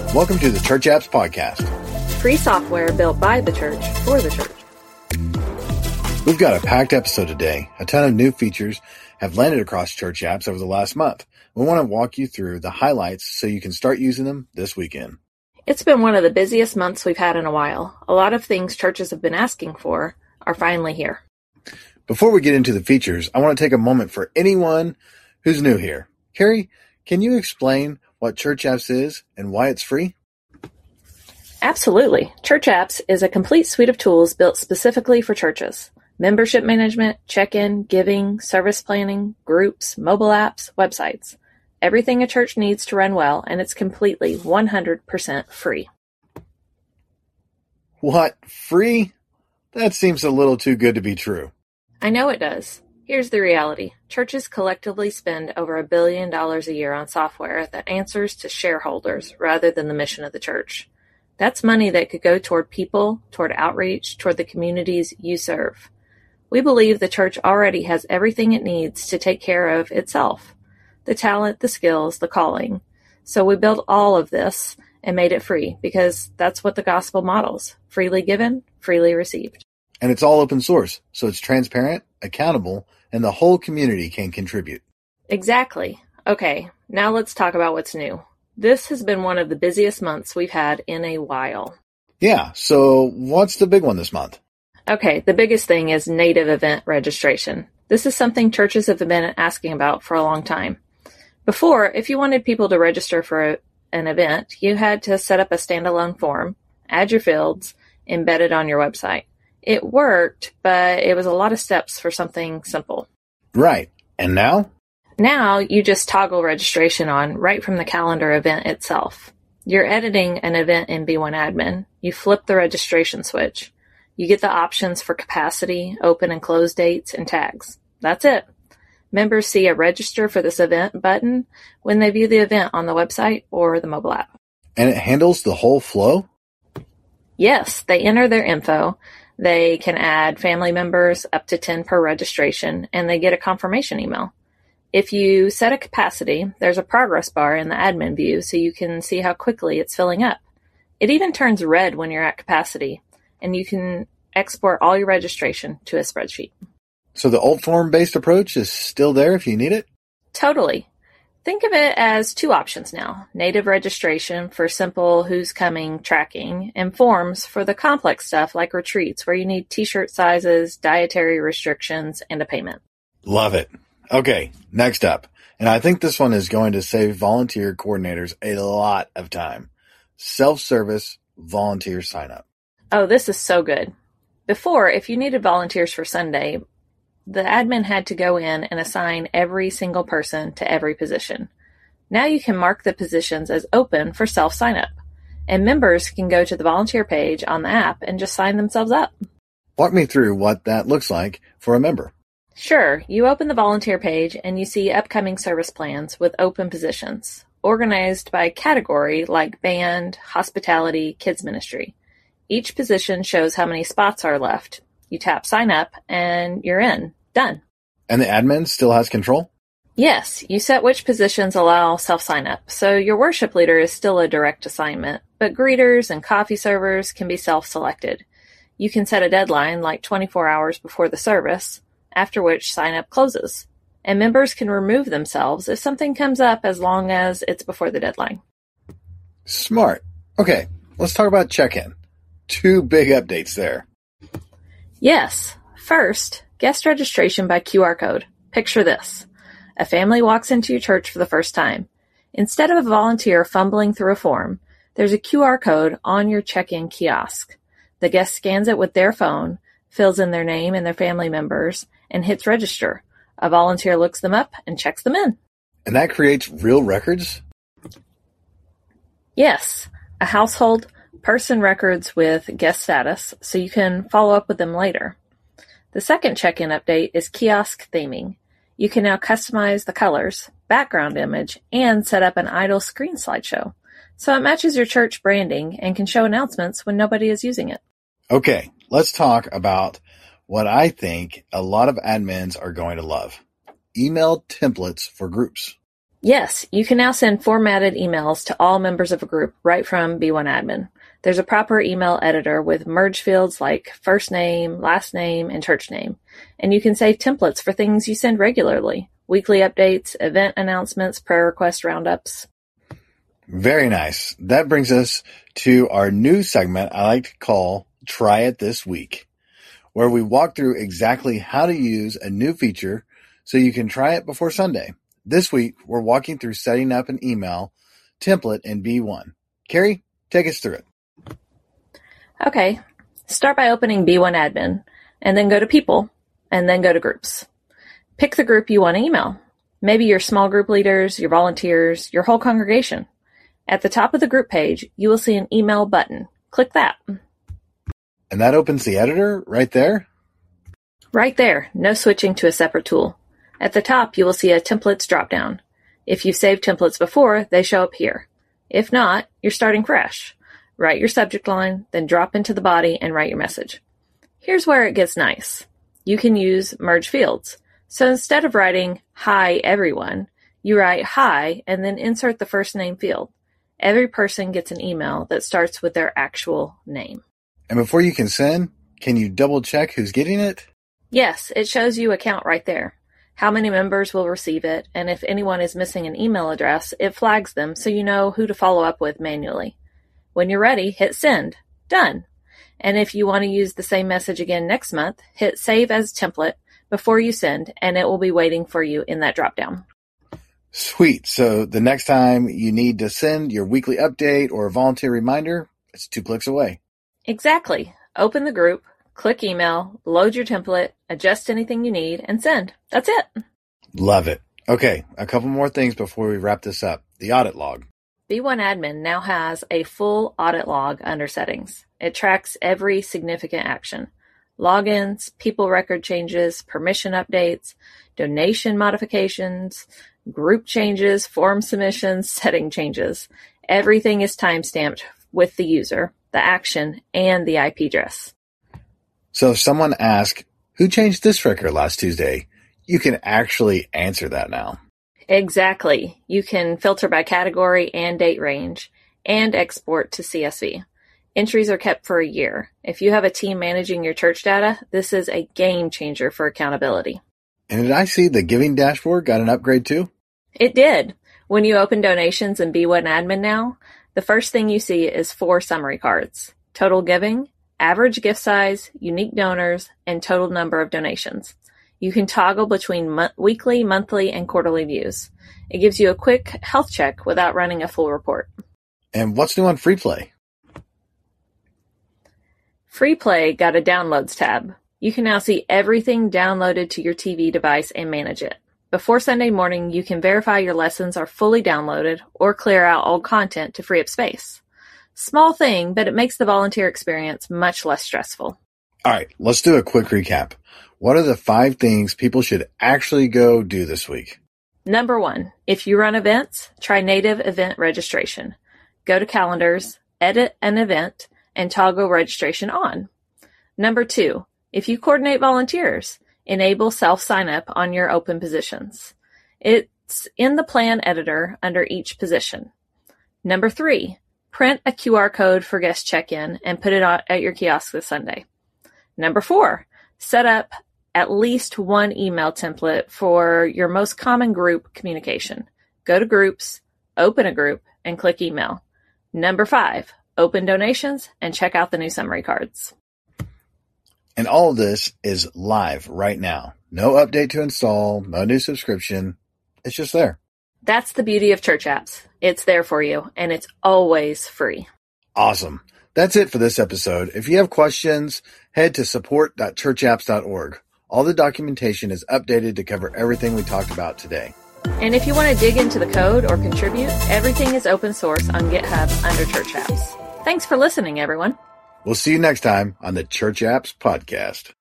Welcome to the Church Apps Podcast. Free software built by the church for the church. We've got a packed episode today. A ton of new features have landed across Church Apps over the last month. We want to walk you through the highlights so you can start using them this weekend. It's been one of the busiest months we've had in a while. A lot of things churches have been asking for are finally here. Before we get into the features, I want to take a moment for anyone who's new here. Carrie, can you explain what Church Apps is and why it's free? Absolutely. Church Apps is a complete suite of tools built specifically for churches. Membership management, check-in, giving, service planning, groups, mobile apps, websites. Everything a church needs to run well, and it's completely 100% free. What? Free? That seems a little too good to be true. I know it does. Here's the reality. Churches collectively spend over $1 billion a year on software that answers to shareholders rather than the mission of the church. That's money that could go toward people, toward outreach, toward the communities you serve. We believe the church already has everything it needs to take care of itself. The talent, the skills, the calling. So we built all of this and made it free because that's what the gospel models. Freely given, freely received. And it's all open source, so it's transparent, accountable, and the whole community can contribute. Exactly. Okay, now let's talk about what's new. This has been one of the busiest months we've had in a while. Yeah, so what's the big one this month? Okay, the biggest thing is native event registration. This is something churches have been asking about for a long time. Before, if you wanted people to register for an event, you had to set up a standalone form, add your fields, embed it on your website. It worked, but it was a lot of steps for something simple. Right. And now? Now, you just toggle registration on right from the calendar event itself. You're editing an event in B1 Admin. You flip the registration switch. You get the options for capacity, open and close dates, and tags. That's it. Members see a register for this event button when they view the event on the website or the mobile app. And it handles the whole flow? Yes, they enter their info. They can add family members up to 10 per registration, and they get a confirmation email. If you set a capacity, there's a progress bar in the admin view so you can see how quickly it's filling up. It even turns red when you're at capacity, and you can export all your registration to a spreadsheet. So the old form-based approach is still there if you need it? Totally. Think of it as two options now. Native registration for simple who's coming tracking, and forms for the complex stuff like retreats where you need t-shirt sizes, dietary restrictions, and a payment. Love it. Okay, next up. And I think this one is going to save volunteer coordinators a lot of time. Self-service volunteer sign-up. Oh, this is so good. Before, if you needed volunteers for Sunday, the admin had to go in and assign every single person to every position. Now you can mark the positions as open for self-sign-up, and members can go to the volunteer page on the app and just sign themselves up. Walk me through what that looks like for a member. Sure, you open the volunteer page and you see upcoming service plans with open positions, organized by category like band, hospitality, kids ministry. Each position shows how many spots are left. You tap sign up and you're in. Done. And the admin still has control? Yes, you set which positions allow self-sign-up, so your worship leader is still a direct assignment, but greeters and coffee servers can be self-selected. You can set a deadline like 24 hours before the service, after which sign-up closes, and members can remove themselves if something comes up as long as it's before the deadline. Smart. Okay, let's talk about check-in. 2 big updates there. Yes. First, guest registration by QR code. Picture this. A family walks into your church for the first time. Instead of a volunteer fumbling through a form, there's a QR code on your check-in kiosk. The guest scans it with their phone, fills in their name and their family members, and hits register. A volunteer looks them up and checks them in. And that creates real records? Yes. A household person records with guest status, so you can follow up with them later. The second check-in update is kiosk theming. You can now customize the colors, background image, and set up an idle screen slideshow, so it matches your church branding and can show announcements when nobody is using it. Okay, let's talk about what I think a lot of admins are going to love. Email templates for groups. Yes, you can now send formatted emails to all members of a group right from B1Admin. There's a proper email editor with merge fields like first name, last name, and church name. And you can save templates for things you send regularly. Weekly updates, event announcements, prayer request roundups. Very nice. That brings us to our new segment I like to call Try It This Week, where we walk through exactly how to use a new feature so you can try it before Sunday. This week, we're walking through setting up an email template in B1. Carrie, take us through it. Okay, start by opening B1Admin, and then go to People, and then go to Groups. Pick the group you want to email. Maybe your small group leaders, your volunteers, your whole congregation. At the top of the group page, you will see an email button. Click that. And that opens the editor right there? Right there, no switching to a separate tool. At the top, you will see a Templates dropdown. If you've saved templates before, they show up here. If not, you're starting fresh. Write your subject line, then drop into the body and write your message. Here's where it gets nice. You can use merge fields. So instead of writing, "Hi, everyone," you write "Hi" and then insert the first name field. Every person gets an email that starts with their actual name. And before you can send, can you double check who's getting it? Yes, it shows you a count right there. How many members will receive it, and if anyone is missing an email address, it flags them so you know who to follow up with manually. When you're ready, hit send. Done. And if you want to use the same message again next month, hit save as template before you send, and it will be waiting for you in that dropdown. Sweet. So the next time you need to send your weekly update or a volunteer reminder, it's 2 clicks away. Exactly. Open the group, click email, load your template, adjust anything you need, and send. That's it. Love it. Okay, a couple more things before we wrap this up. The audit log. B1Admin now has a full audit log under settings. It tracks every significant action. Logins, people record changes, permission updates, donation modifications, group changes, form submissions, setting changes. Everything is timestamped with the user, the action, and the IP address. So if someone asks, who changed this record last Tuesday? You can actually answer that now. Exactly. You can filter by category and date range and export to CSV. Entries are kept for a year. If you have a team managing your church data, this is a game changer for accountability. And did I see the giving dashboard got an upgrade too? It did. When you open donations in B1Admin now, the first thing you see is 4 summary cards. Total giving, average gift size, unique donors, and total number of donations. You can toggle between weekly, monthly, and quarterly views. It gives you a quick health check without running a full report. And what's new on FreePlay? FreePlay got a Downloads tab. You can now see everything downloaded to your TV device and manage it. Before Sunday morning, you can verify your lessons are fully downloaded or clear out old content to free up space. Small thing, but it makes the volunteer experience much less stressful. All right, let's do a quick recap. What are the 5 things people should actually go do this week? Number 1, if you run events, try native event registration. Go to calendars, edit an event, and toggle registration on. Number 2, if you coordinate volunteers, enable self-sign-up on your open positions. It's in the plan editor under each position. Number 3, print a QR code for guest check-in and put it at your kiosk this Sunday. Number 4, set up at least one email template for your most common group communication. Go to Groups, open a group, and click Email. Number 5, open donations and check out the new summary cards. And all of this is live right now. No update to install, no new subscription. It's just there. That's the beauty of Church Apps. It's there for you, and it's always free. Awesome. That's it for this episode. If you have questions, head to support.churchapps.org. All the documentation is updated to cover everything we talked about today. And if you want to dig into the code or contribute, everything is open source on GitHub under Church Apps. Thanks for listening, everyone. We'll see you next time on the Church Apps Podcast.